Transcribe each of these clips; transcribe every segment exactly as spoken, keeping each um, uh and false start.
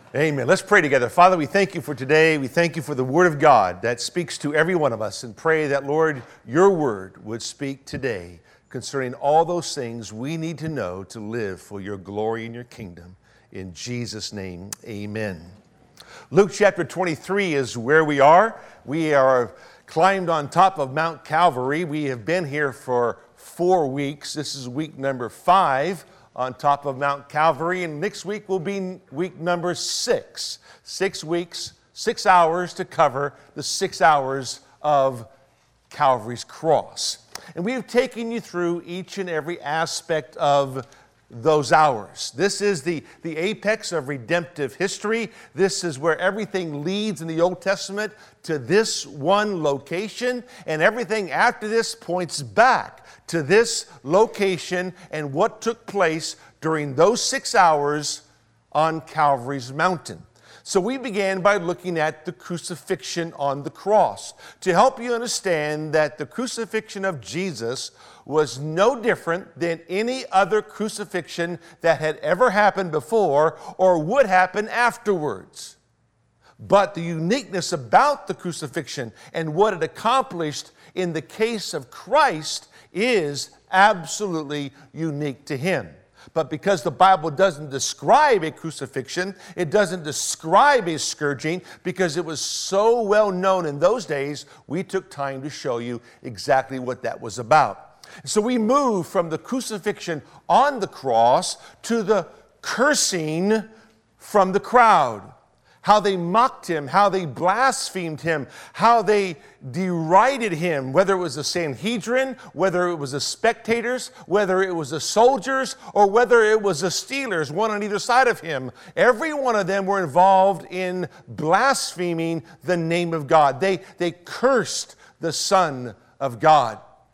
Amen. Let's pray together. Father, we thank you for today. We thank you for the Word of God that speaks to every one of us, and pray that, Lord, your Word would speak today concerning all those things we need to know to live for your glory and your kingdom. In Jesus' name, amen. Luke chapter twenty-three is where we are. We are climbed on top of Mount Calvary. We have been here for four weeks. This is week number five on top of Mount Calvary, and next week will be week number six. Six weeks, six hours to cover the six hours of Calvary's cross. And we have taken you through each and every aspect of those hours. This is the, the apex of redemptive history. This is where everything leads in the Old Testament to this one location, and everything after this points back to this location and what took place during those six hours on Calvary's mountain. So we began by looking at the crucifixion on the cross to help you understand that the crucifixion of Jesus was no different than any other crucifixion that had ever happened before or would happen afterwards. But the uniqueness about the crucifixion and what it accomplished in the case of Christ is absolutely unique to him. But because the Bible doesn't describe a crucifixion, it doesn't describe a scourging, because it was so well known in those days, we took time to show you exactly what that was about. So we move from the crucifixion on the cross to the cursing from the crowd. How they mocked him, how they blasphemed him, how they derided him, whether it was the Sanhedrin, whether it was the spectators, whether it was the soldiers, or whether it was the Steelers, one on either side of him. Every one of them were involved in blaspheming the name of God. They, they cursed the Son of God.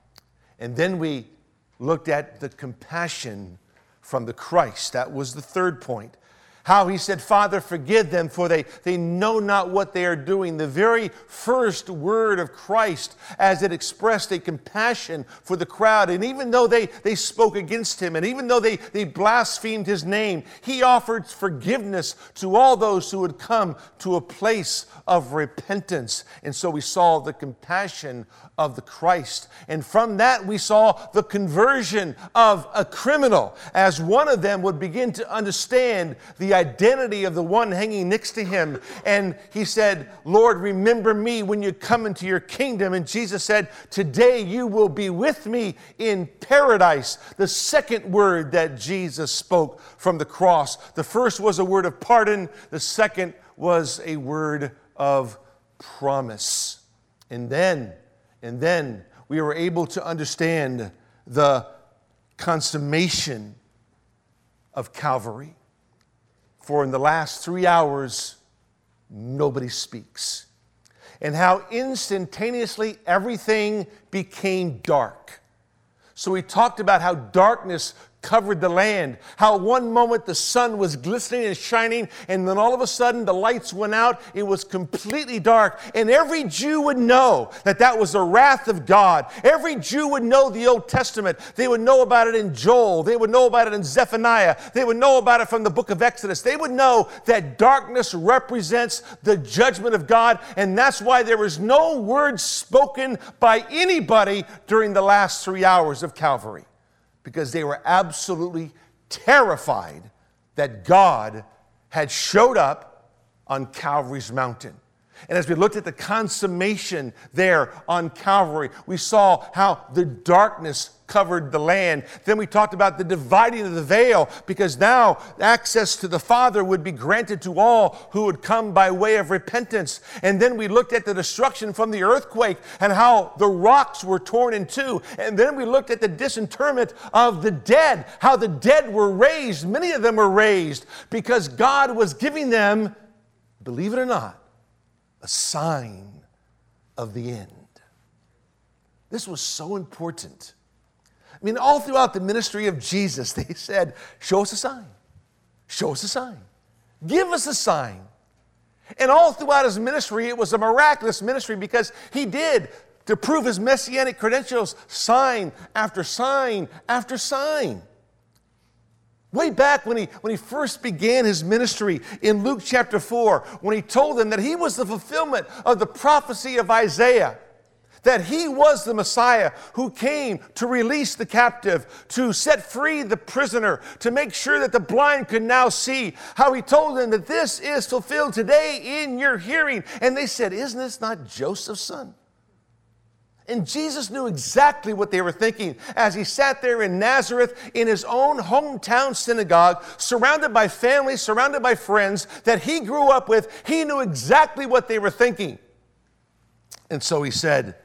And then we looked at the compassion from the Christ. That was the third point. How he said, Father, forgive them, for they, they know not what they are doing. The very first word of Christ, as it expressed a compassion for the crowd. And even though they, they spoke against him, and even though they, they blasphemed his name, he offered forgiveness to all those who would come to a place of repentance. And so we saw the compassion of the Christ. And from that we saw the conversion of a criminal, as one of them would begin to understand the identity of the one hanging next to him. And he said, Lord, remember me when you come into your kingdom. And Jesus said, today you will be with me in paradise. The second word that Jesus spoke from the cross. The first was a word of pardon. The second was a word of promise. And then, and then we were able to understand the consummation of Calvary. For in the last three hours, nobody speaks. And how instantaneously everything became dark. So we talked about how darkness covered the land, how one moment the sun was glistening and shining, and then all of a sudden the lights went out. It was completely dark, and every Jew would know that that was the wrath of God. Every Jew would know the Old Testament. They would know about it in Joel. They would know about it in Zephaniah. They would know about it from the book of Exodus. They would know that darkness represents the judgment of God, and that's why there was no word spoken by anybody during the last three hours of Calvary. Because they were absolutely terrified that God had showed up on Calvary's mountain. And as we looked at the consummation there on Calvary, we saw how the darkness covered the land. Then we talked about the dividing of the veil, because now access to the Father would be granted to all who would come by way of repentance. And then we looked at the destruction from the earthquake and how the rocks were torn in two. And then we looked at the disinterment of the dead, how the dead were raised. Many of them were raised because God was giving them, believe it or not, a sign of the end. This was so important. I mean, all throughout the ministry of Jesus, they said, show us a sign. Show us a sign. Give us a sign. And all throughout his ministry, it was a miraculous ministry, because he did, to prove his messianic credentials, sign after sign after sign. Way back when he, when he first began his ministry in Luke chapter four, when he told them that he was the fulfillment of the prophecy of Isaiah, that he was the Messiah who came to release the captive, to set free the prisoner, to make sure that the blind could now see, how he told them that this is fulfilled today in your hearing. And they said, isn't this not Joseph's son? And Jesus knew exactly what they were thinking as he sat there in Nazareth in his own hometown synagogue, surrounded by family, surrounded by friends that he grew up with. He knew exactly what they were thinking. And so he said,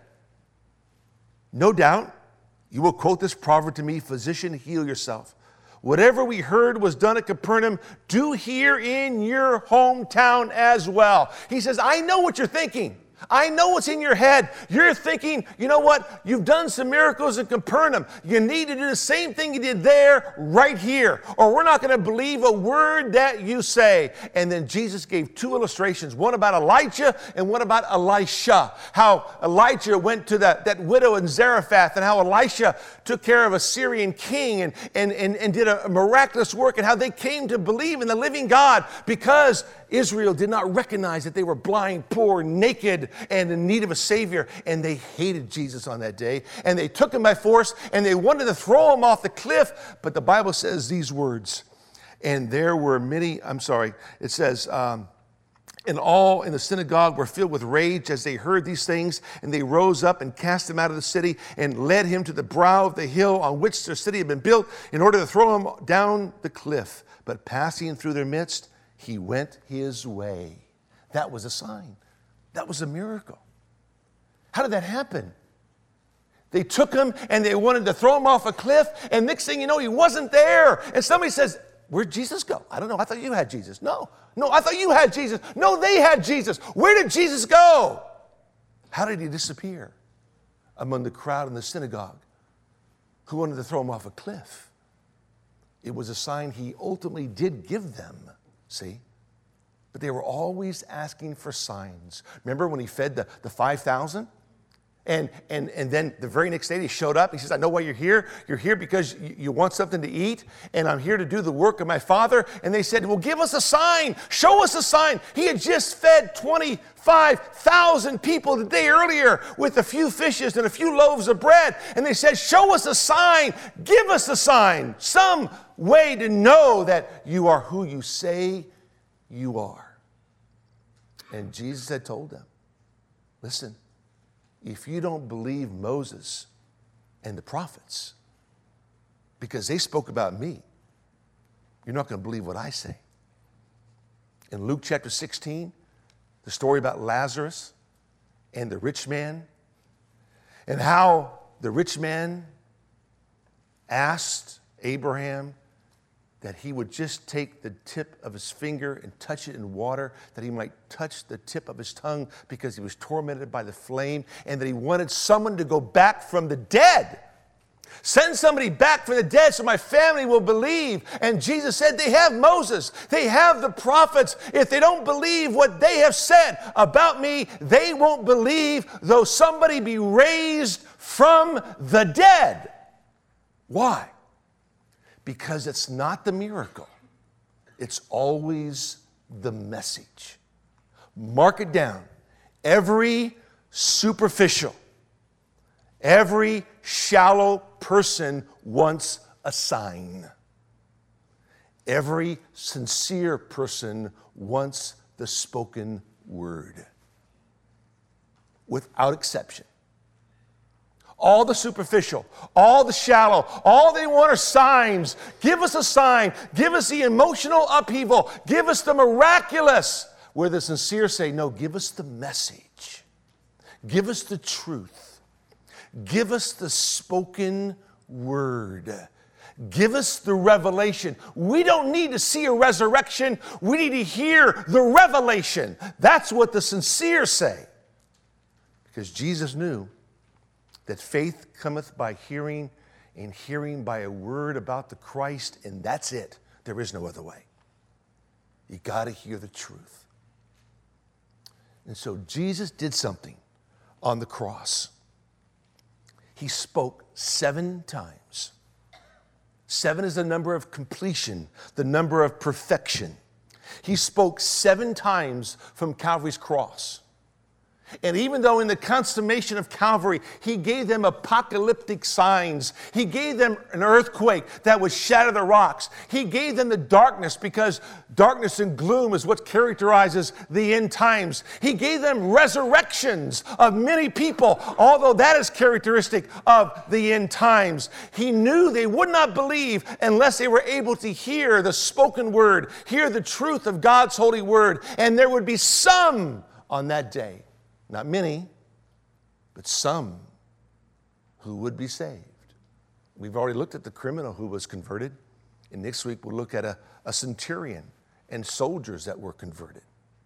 no doubt you will quote this proverb to me, physician, heal yourself. Whatever we heard was done at Capernaum, do here in your hometown as well. He says, I know what you're thinking. I know what's in your head. You're thinking, you know what? You've done some miracles in Capernaum. You need to do the same thing you did there, right here, or we're not going to believe a word that you say. And then Jesus gave two illustrations, one about Elijah and one about Elisha. How Elijah went to that, that widow in Zarephath, and how Elisha took care of a Syrian king and, and, and, and did a miraculous work, and how they came to believe in the living God because Israel did not recognize that they were blind, poor, naked, and in need of a Savior. And they hated Jesus on that day. And they took him by force, and they wanted to throw him off the cliff. But the Bible says these words. And there were many, I'm sorry, it says, um, and all in the synagogue were filled with rage as they heard these things. And they rose up and cast him out of the city and led him to the brow of the hill on which their city had been built in order to throw him down the cliff. But passing through their midst, he went his way. That was a sign. That was a miracle. How did that happen? They took him and they wanted to throw him off a cliff, and next thing you know, he wasn't there. And somebody says, where'd Jesus go? I don't know. I thought you had Jesus. No, no, I thought you had Jesus. No, they had Jesus. Where did Jesus go? How did he disappear among the crowd in the synagogue who wanted to throw him off a cliff? It was a sign he ultimately did give them. See? But they were always asking for signs. Remember when he fed the, the five thousand? And, and, and then the very next day he showed up. He says, I know why you're here. You're here because you, you want something to eat, and I'm here to do the work of my Father. And they said, well, give us a sign. Show us a sign. He had just fed twenty-five thousand people the day earlier with a few fishes and a few loaves of bread. And they said, show us a sign. Give us a sign. Some way to know that you are who you say you are. And Jesus had told them, listen, if you don't believe Moses and the prophets, because they spoke about me, you're not going to believe what I say. In Luke chapter sixteen, the story about Lazarus and the rich man, and how the rich man asked Abraham that he would just take the tip of his finger and touch it in water, that he might touch the tip of his tongue because he was tormented by the flame, and that he wanted someone to go back from the dead. Send somebody back from the dead so my family will believe. And Jesus said, they have Moses. They have the prophets. If they don't believe what they have said about me, they won't believe though somebody be raised from the dead. Why? Because it's not the miracle. It's always the message. Mark it down. Every superficial, every shallow person wants a sign. Every sincere person wants the spoken word. Without exception. All the superficial, all the shallow, all they want are signs. Give us a sign. Give us the emotional upheaval. Give us the miraculous. Where the sincere say, no, give us the message. Give us the truth. Give us the spoken word. Give us the revelation. We don't need to see a resurrection. We need to hear the revelation. That's what the sincere say. Because Jesus knew that faith cometh by hearing, and hearing by a word about the Christ, and that's it. There is no other way. You got to hear the truth. And so Jesus did something on the cross. He spoke seven times. Seven is the number of completion, the number of perfection. He spoke seven times from Calvary's cross. And even though in the consummation of Calvary, he gave them apocalyptic signs, he gave them an earthquake that would shatter the rocks, he gave them the darkness, because darkness and gloom is what characterizes the end times. He gave them resurrections of many people, although that is characteristic of the end times. He knew they would not believe unless they were able to hear the spoken word, hear the truth of God's holy word, and there would be some on that day. Not many, but some who would be saved. We've already looked at the criminal who was converted, and next week we'll look at a, a centurion and soldiers that were converted.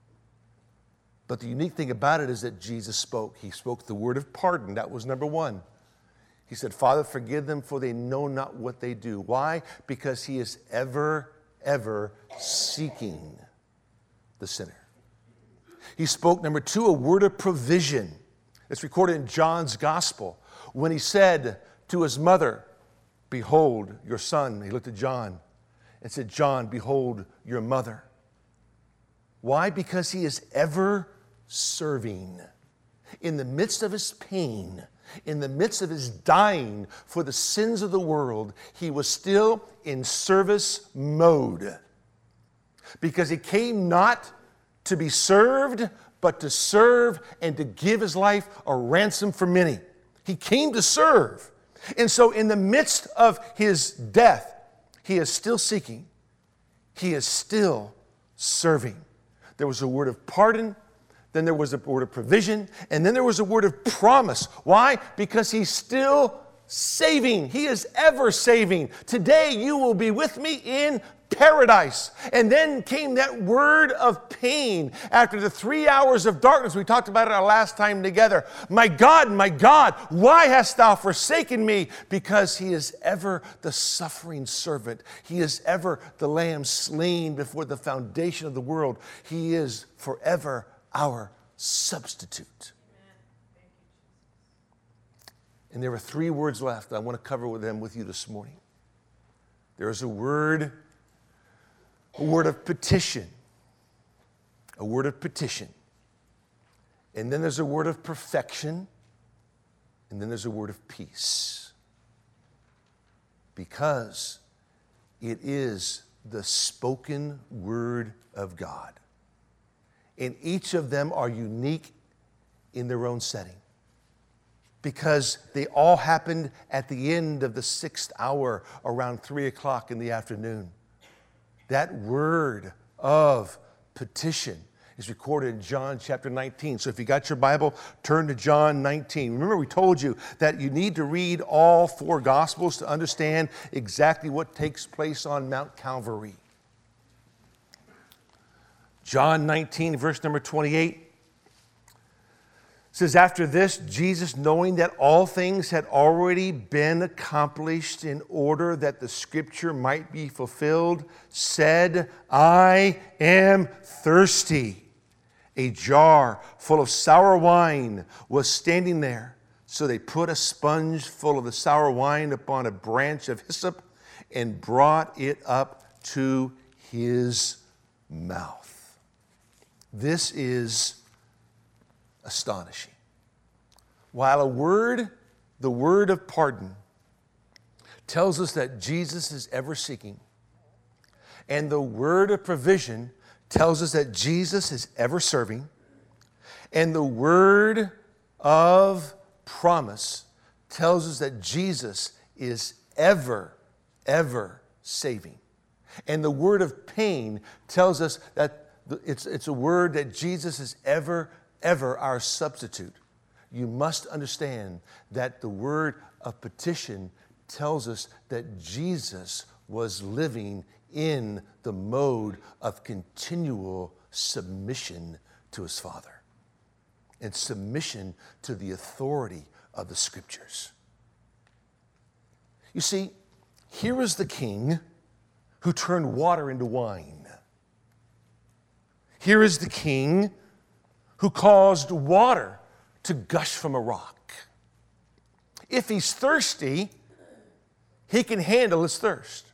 But the unique thing about it is that Jesus spoke. He spoke the word of pardon. That was number one. He said, Father, forgive them, for they know not what they do. Why? Because he is ever, ever seeking the sinner. He spoke, number two, a word of provision. It's recorded in John's gospel when he said to his mother, behold your son. He looked at John and said, John, behold your mother. Why? Because he is ever serving. In the midst of his pain, in the midst of his dying for the sins of the world, he was still in service mode. Because he came not to be served, but to serve and to give his life a ransom for many. He came to serve. And so in the midst of his death, he is still seeking. He is still serving. There was a word of pardon, then there was a word of provision, and then there was a word of promise. Why? Because he's still saving. He is ever saving. Today you will be with me in paradise. And then came that word of pain after the three hours of darkness. We talked about it our last time together. My God, my God, why hast thou forsaken me? Because he is ever the suffering servant. He is ever the lamb slain before the foundation of the world. He is forever our substitute. And there are three words left I want to cover with them with you this morning. There is a word A word of petition, a word of petition. And then there's a word of perfection, and then there's a word of peace. Because it is the spoken word of God. And each of them are unique in their own setting. Because they all happened at the end of the sixth hour, around three o'clock in the afternoon. That word of petition is recorded in John chapter nineteen. So if you got your Bible, turn to John nineteen. Remember, we told you that you need to read all four Gospels to understand exactly what takes place on Mount Calvary. John nineteen, verse number twenty-eight. It says, after this, Jesus, knowing that all things had already been accomplished in order that the scripture might be fulfilled, said, I am thirsty. A jar full of sour wine was standing there. So they put a sponge full of the sour wine upon a branch of hyssop and brought it up to his mouth. This is astonishing. While a word, the word of pardon, tells us that Jesus is ever seeking, and the word of provision tells us that Jesus is ever serving, and the word of promise tells us that Jesus is ever, ever saving. And the word of pain tells us that it's, it's a word that Jesus is ever, ever our substitute. You must understand that the word of petition tells us that Jesus was living in the mode of continual submission to his Father and submission to the authority of the Scriptures. You see, here is the king who turned water into wine. Here is the king who caused water to gush from a rock. If he's thirsty, he can handle his thirst.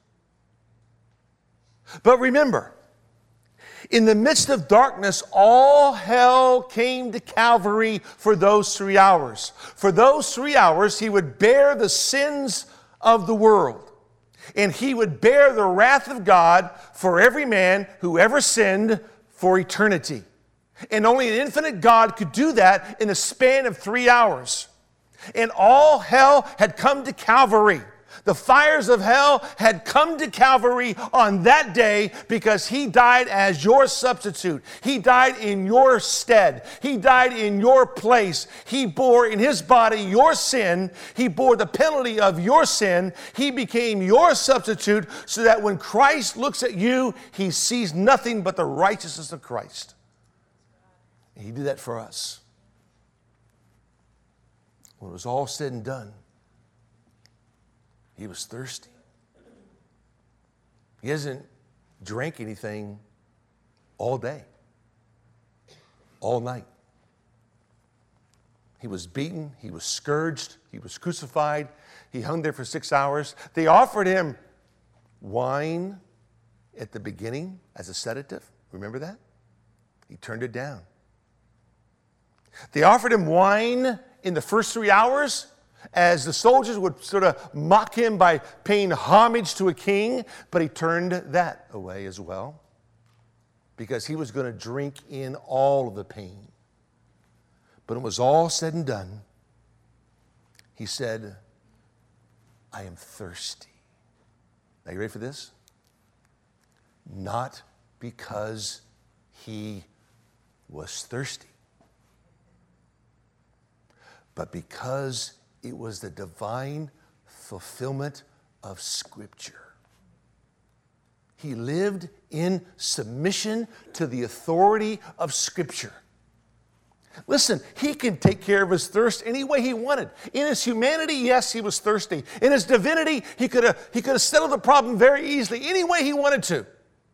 But remember, in the midst of darkness, all hell came to Calvary for those three hours. For those three hours, he would bear the sins of the world. And he would bear the wrath of God for every man who ever sinned for eternity. And only an infinite God could do that in a span of three hours. And all hell had come to Calvary. The fires of hell had come to Calvary on that day because he died as your substitute. He died in your stead. He died in your place. He bore in his body your sin. He bore the penalty of your sin. He became your substitute so that when Christ looks at you, he sees nothing but the righteousness of Christ. And he did that for us. When it was all said and done, he was thirsty. He hasn't drank anything all day, all night. He was beaten. He was scourged. He was crucified. He hung there for six hours. They offered him wine at the beginning as a sedative. Remember that? He turned it down. They offered him wine in the first three hours as the soldiers would sort of mock him by paying homage to a king, but he turned that away as well because he was going to drink in all of the pain. But it was all said and done. He said, I am thirsty. Now you ready for this? Not because he was thirsty, but because it was the divine fulfillment of Scripture. He lived in submission to the authority of Scripture. Listen, he could take care of his thirst any way he wanted. In his humanity, yes, he was thirsty. In his divinity, he could have, he could have settled the problem very easily, any way he wanted to.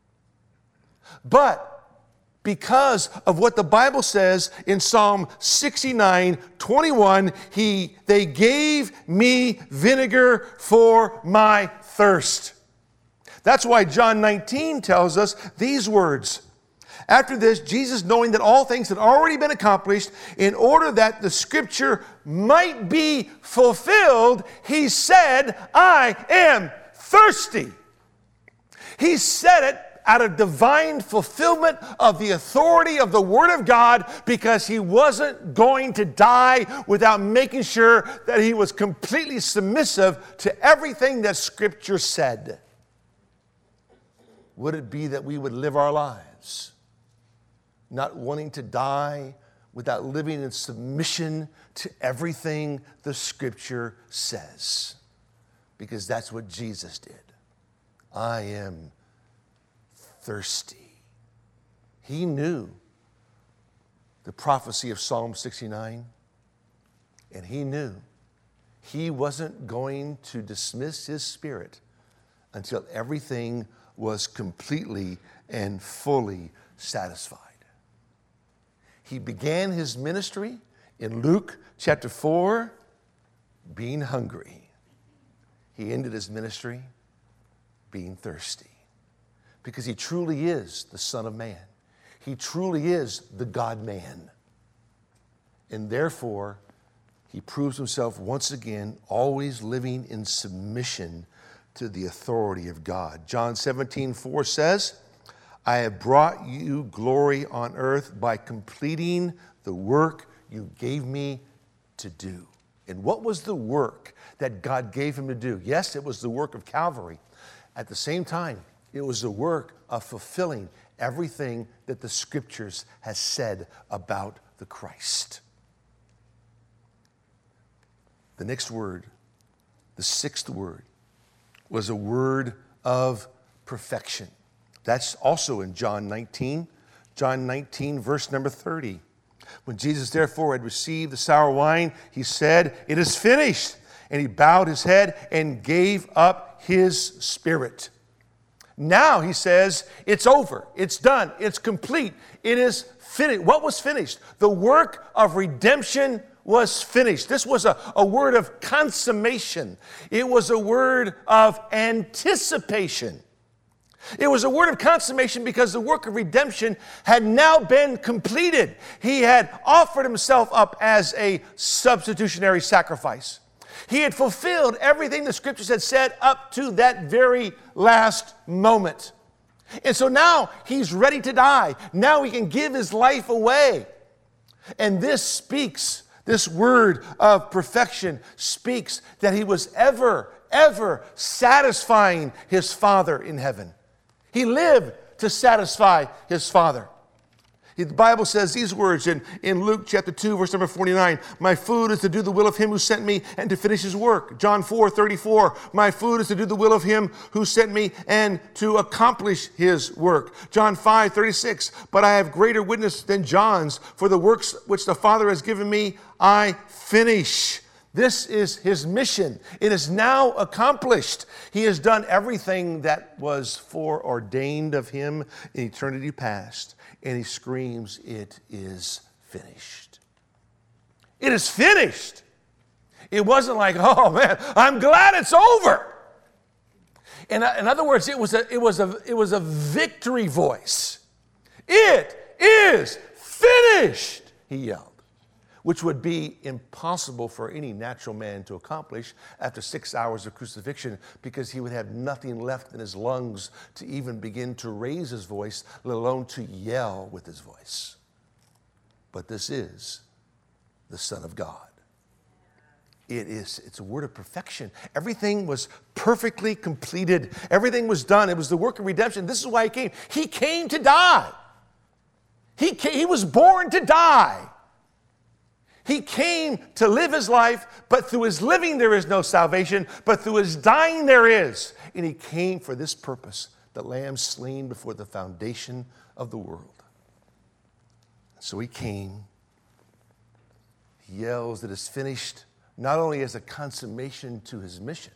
But because of what the Bible says in Psalm sixty-nine, twenty-one, he, they gave me vinegar for my thirst. That's why John nineteen tells us these words. After this, Jesus, knowing that all things had already been accomplished, in order that the Scripture might be fulfilled, he said, I am thirsty. He said it out of divine fulfillment of the authority of the Word of God because he wasn't going to die without making sure that he was completely submissive to everything that Scripture said. Would it be that we would live our lives not wanting to die without living in submission to everything the Scripture says? Because that's what Jesus did. I am thirsty. He knew the prophecy of Psalm sixty-nine, and he knew he wasn't going to dismiss his spirit until everything was completely and fully satisfied. He began his ministry in Luke chapter four, being hungry. He ended his ministry being thirsty. Because he truly is the Son of Man. He truly is the God-man. And therefore, he proves himself once again always living in submission to the authority of God. John seventeen four says, I have brought you glory on earth by completing the work you gave me to do. And what was the work that God gave him to do? Yes, it was the work of Calvary. At the same time, it was the work of fulfilling everything that the Scriptures has said about the Christ. The next word, the sixth word, was a word of perfection. That's also in John nineteen. John nineteen, verse number thirty. When Jesus therefore had received the sour wine, he said, it is finished. And he bowed his head and gave up his spirit. Now, he says, it's over. It's done. It's complete. It is finished. What was finished? The work of redemption was finished. This was a, a word of consummation. It was a word of anticipation. It was a word of consummation because the work of redemption had now been completed. He had offered himself up as a substitutionary sacrifice. He had fulfilled everything the scriptures had said up to that very last moment. And so now he's ready to die. Now he can give his life away. And this speaks, this word of perfection speaks that he was ever, ever satisfying his Father in heaven. He lived to satisfy his Father. The Bible says these words in, in Luke chapter two, verse number forty-nine. My food is to do the will of him who sent me and to finish his work. John four, thirty-four. My food is to do the will of him who sent me and to accomplish his work. John five, thirty-six. But I have greater witness than John's, for the works which the Father has given me, I finish. This is his mission. It is now accomplished. He has done everything that was foreordained of him in eternity past. And he screams, it is finished. It is finished. It wasn't like, oh man, I'm glad it's over. In, in other words, it was a, it was a, it was a victory voice. It is finished, he yelled. Which would be impossible for any natural man to accomplish after six hours of crucifixion, because he would have nothing left in his lungs to even begin to raise his voice, let alone to yell with his voice. But this is the Son of God. It is, it's a word of perfection. Everything was perfectly completed. Everything was done. It was the work of redemption. This is why he came. He came to die. He, came, he was born to die. He came to live his life, but through his living there is no salvation, but through his dying there is. And he came for this purpose, the Lamb slain before the foundation of the world. So he came. He yells that it's finished, not only as a consummation to his mission,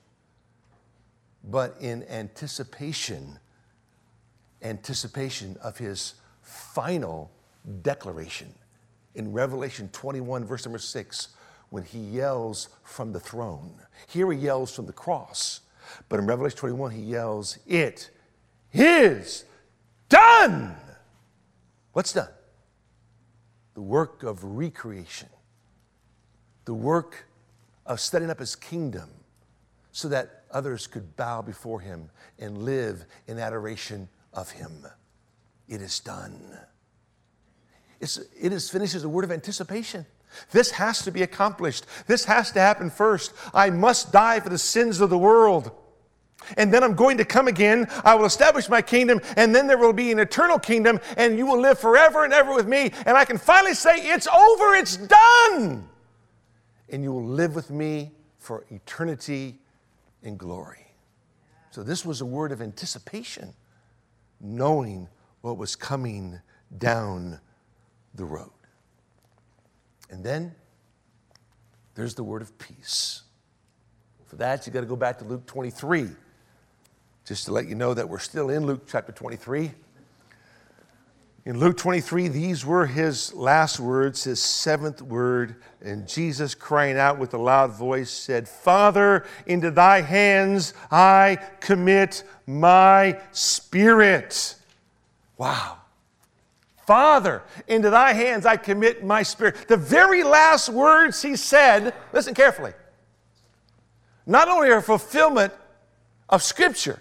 but in anticipation, anticipation of his final declaration. In Revelation twenty-one, verse number six, when he yells from the throne. Here he yells from the cross. But in Revelation twenty-one, he yells, it is done. What's done? The work of recreation. The work of setting up his kingdom so that others could bow before him and live in adoration of him. It is done. It's, it is finished as a word of anticipation. This has to be accomplished. This has to happen first. I must die for the sins of the world. And then I'm going to come again. I will establish my kingdom, and then there will be an eternal kingdom, and you will live forever and ever with me. And I can finally say, it's over, it's done. And you will live with me for eternity in glory. So this was a word of anticipation, knowing what was coming down the road. And then there's the word of peace. For that, you got to go back to Luke twenty-three, just to let you know that we're still in Luke chapter twenty-three. In Luke twenty-three, these were his last words, his seventh word. And Jesus, crying out with a loud voice, said, Father, into thy hands I commit my spirit. Wow. Father, into thy hands I commit my spirit. The very last words he said, listen carefully, not only are a fulfillment of Scripture,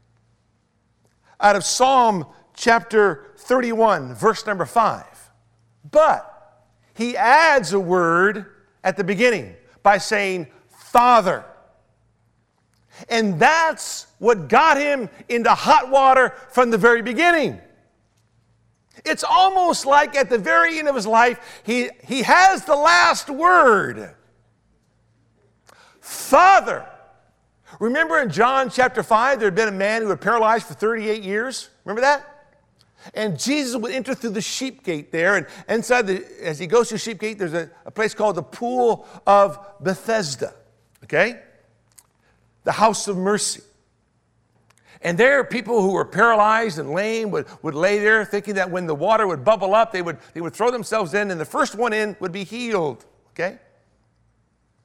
out of Psalm chapter thirty-one, verse number five, but he adds a word at the beginning by saying, Father. And that's what got him into hot water from the very beginning. It's almost like at the very end of his life, he, he has the last word. Father. Remember in John chapter five, there had been a man who had paralyzed for thirty-eight years? Remember that? And Jesus would enter through the sheep gate there. And inside, the, as he goes through the sheep gate, there's a, a place called the Pool of Bethesda. Okay? The house of mercy. And there, people who were paralyzed and lame would, would lay there thinking that when the water would bubble up, they would, they would throw themselves in, and the first one in would be healed. Okay?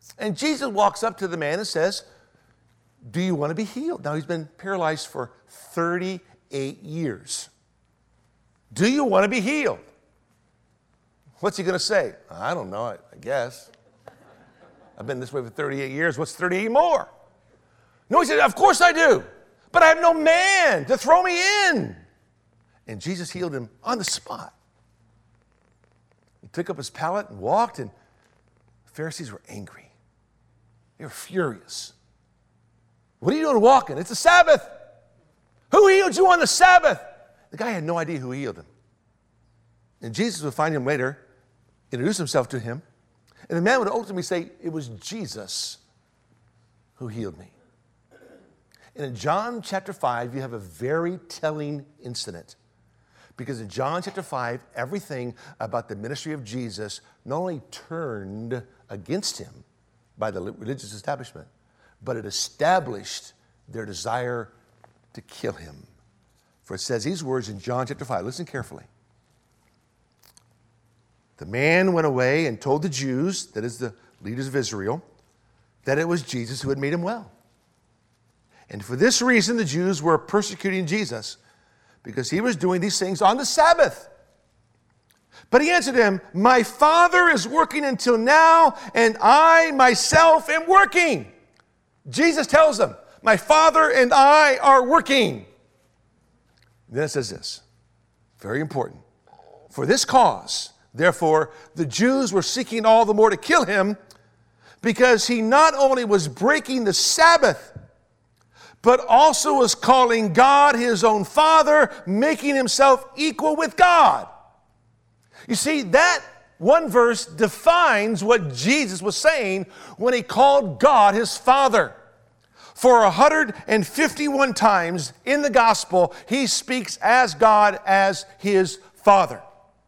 And Jesus walks up to the man and says, do you want to be healed? Now, he's been paralyzed for thirty-eight years. Do you want to be healed? What's he going to say? I don't know, I, I guess. I've been this way for thirty-eight years. What's thirty-eight more? No, he said, of course I do. But I have no man to throw me in. And Jesus healed him on the spot. He took up his pallet and walked, and the Pharisees were angry. They were furious. What are you doing walking? It's the Sabbath. Who healed you on the Sabbath? The guy had no idea who healed him. And Jesus would find him later, introduce himself to him, and the man would ultimately say, it was Jesus who healed me. And in John chapter five, you have a very telling incident. Because in John chapter five, everything about the ministry of Jesus not only turned against him by the religious establishment, but it established their desire to kill him. For it says these words in John chapter five. Listen carefully. The man went away and told the Jews, that is the leaders of Israel, that it was Jesus who had made him well. And for this reason, the Jews were persecuting Jesus, because he was doing these things on the Sabbath. But he answered them, my Father is working until now, and I myself am working. Jesus tells them, my Father and I are working. Then it says this, very important. For this cause, therefore, the Jews were seeking all the more to kill him, because he not only was breaking the Sabbath, but also was calling God his own Father, making himself equal with God. You see, that one verse defines what Jesus was saying when he called God his Father. For one hundred fifty-one times in the gospel, he speaks as God as his Father.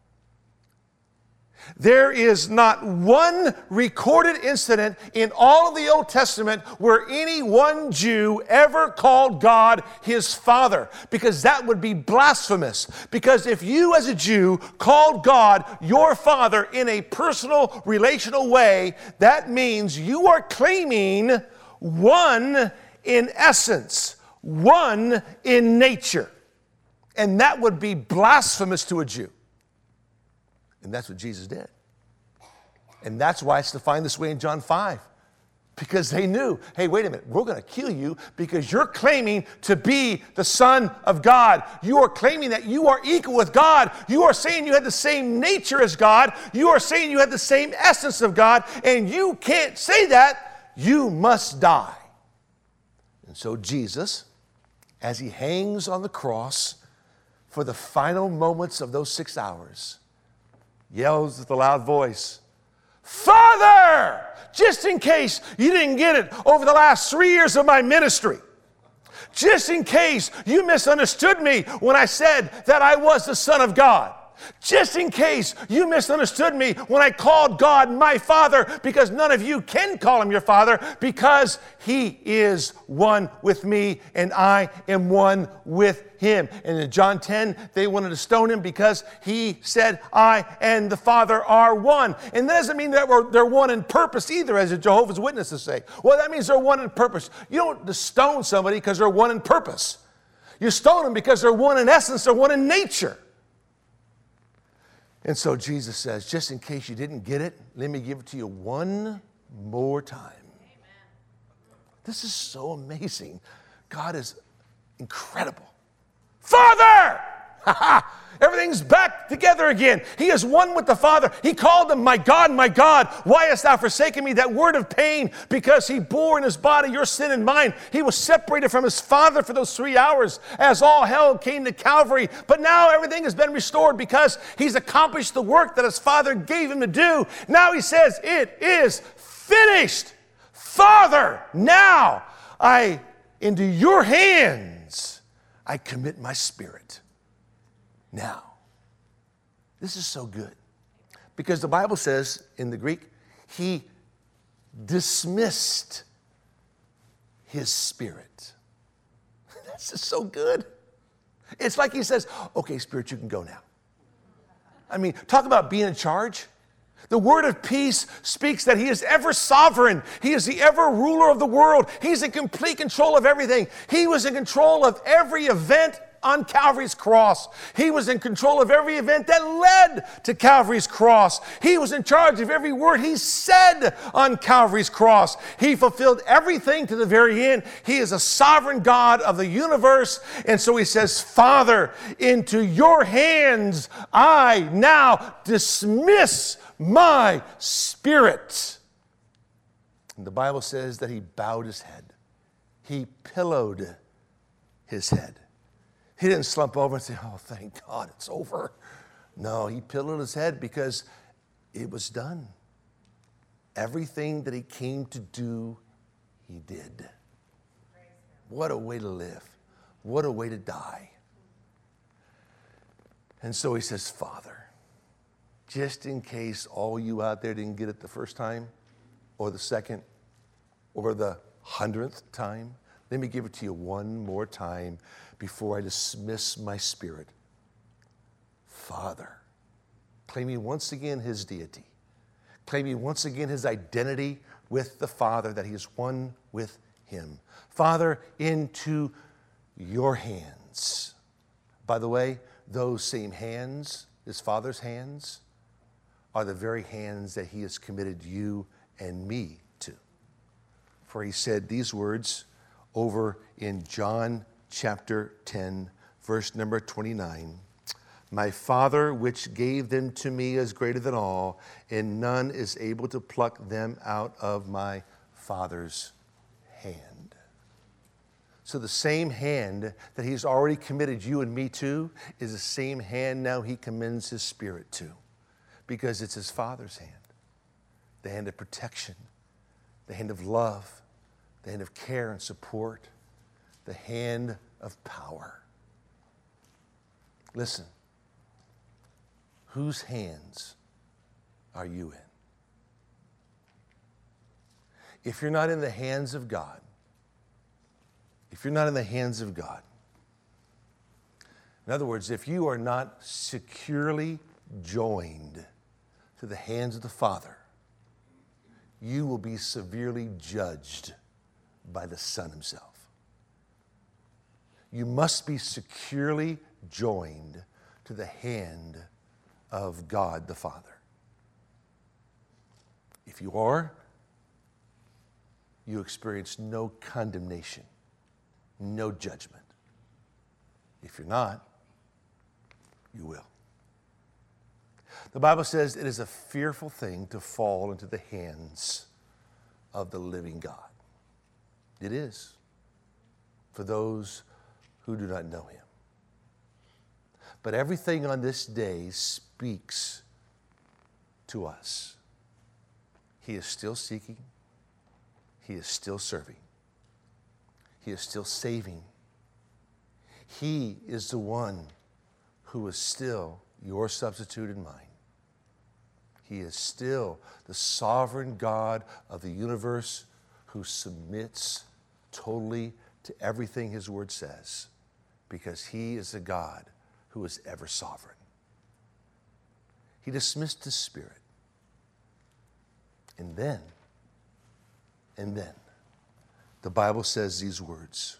There is not one recorded incident in all of the Old Testament where any one Jew ever called God his Father, because that would be blasphemous. Because if you as a Jew called God your Father in a personal, relational way, that means you are claiming one in essence, one in nature. And that would be blasphemous to a Jew. And that's what Jesus did. And that's why it's defined this way in John five. Because they knew, hey, wait a minute, we're going to kill you because you're claiming to be the Son of God. You are claiming that you are equal with God. You are saying you had the same nature as God. You are saying you had the same essence of God. And you can't say that. You must die. And so Jesus, as he hangs on the cross for the final moments of those six hours, yells with a loud voice, Father, just in case you didn't get it over the last three years of my ministry, just in case you misunderstood me when I said that I was the Son of God, just in case you misunderstood me when I called God my Father, because none of you can call him your Father, because he is one with me and I am one with him. And in John ten, they wanted to stone him because he said, I and the Father are one. And that doesn't mean that we're, they're one in purpose either, as the Jehovah's Witnesses say. Well, that means they're one in purpose. You don't just stone somebody because they're one in purpose. You stone them because they're one in essence, they're one in nature. And so Jesus says, just in case you didn't get it, let me give it to you one more time. Amen. This is so amazing. God is incredible. Father! Everything's back together again. He is one with the Father. He called him, my God, my God, why hast thou forsaken me? That word of pain, because he bore in his body your sin and mine. He was separated from his Father for those three hours as all hell came to Calvary. But now everything has been restored because he's accomplished the work that his Father gave him to do. Now he says, it is finished. Father, now I, into your hands, I commit my spirit. Now, this is so good because the Bible says in the Greek, he dismissed his spirit. That's just so good. It's like he says, okay, Spirit, you can go now. I mean, talk about being in charge. The word of peace speaks that he is ever sovereign. He is the ever ruler of the world. He's in complete control of everything. He was in control of every event on Calvary's cross. He was in control of every event that led to Calvary's cross. He was in charge of every word he said on Calvary's cross. He fulfilled everything to the very end. He is a sovereign God of the universe. And so he says, Father, into your hands I now dismiss my spirit. And the Bible says that he bowed his head. He pillowed his head. He didn't slump over and say, oh, thank God it's over. No, he pillowed his head because it was done. Everything that he came to do, he did. What a way to live. What a way to die. And so he says, Father, just in case all you out there didn't get it the first time, or the second, or the hundredth time, let me give it to you one more time before I dismiss my spirit. Father, claiming once again his deity, claiming once again his identity with the Father, that he is one with him. Father, into your hands. By the way, those same hands, his Father's hands, are the very hands that he has committed you and me to. For he said these words over in John chapter ten, verse number twenty-nine. My Father, which gave them to me, is greater than all, and none is able to pluck them out of my Father's hand. So the same hand that he's already committed you and me to is the same hand now he commends his Spirit to, because it's his Father's hand, the hand of protection, the hand of love, the hand of care and support, the hand of power. Listen, whose hands are you in? If you're not in the hands of God, if you're not in the hands of God, in other words, if you are not securely joined to the hands of the Father, you will be severely judged by the Son himself. You must be securely joined to the hand of God the Father. If you are, you experience no condemnation, no judgment. If you're not, you will. The Bible says it is a fearful thing to fall into the hands of the living God. It is for those who do not know him. But everything on this day speaks to us. He is still seeking. He is still serving. He is still saving. He is the one who is still your substitute and mine. He is still the sovereign God of the universe who submits totally to everything his word says, because he is a God who is ever sovereign. He dismissed his Spirit. And then, and then, the Bible says these words.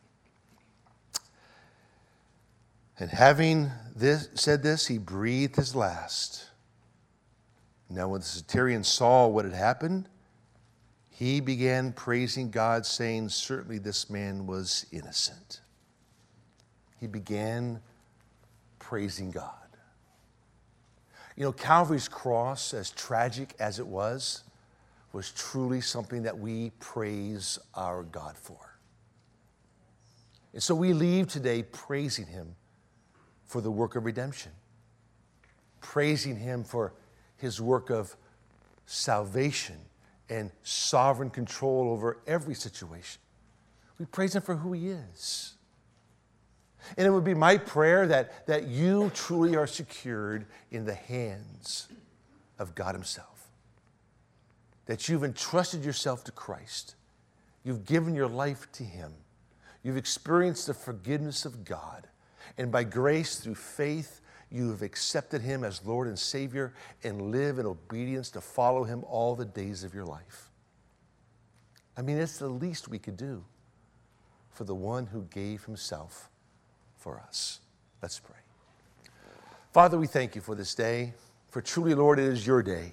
And having this, said this, he breathed his last. Now when the centurion saw what had happened, he began praising God, saying, certainly this man was innocent. He began praising God. You know, Calvary's cross, as tragic as it was, was truly something that we praise our God for. And so we leave today praising him for the work of redemption, praising him for his work of salvation and sovereign control over every situation. We praise him for who he is. And it would be my prayer that, that you truly are secured in the hands of God himself. That you've entrusted yourself to Christ. You've given your life to him. You've experienced the forgiveness of God. And by grace, through faith, you have accepted him as Lord and Savior and live in obedience to follow him all the days of your life. I mean, it's the least we could do for the one who gave himself for us. Let's pray. Father, we thank you for this day, for truly, Lord, it is your day.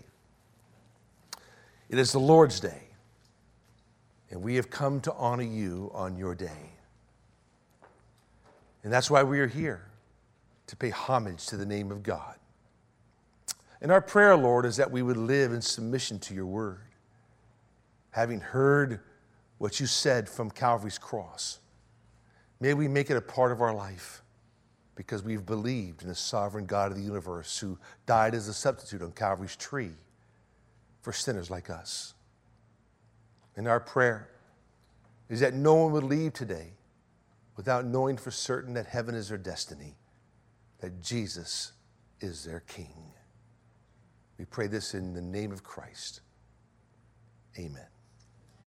It is the Lord's day, and we have come to honor you on your day. And that's why we are here, to pay homage to the name of God. And our prayer, Lord, is that we would live in submission to your word, having heard what you said from Calvary's cross. May we make it a part of our life because we've believed in the sovereign God of the universe who died as a substitute on Calvary's tree for sinners like us. And our prayer is that no one would leave today without knowing for certain that heaven is their destiny, that Jesus is their King. We pray this in the name of Christ. Amen.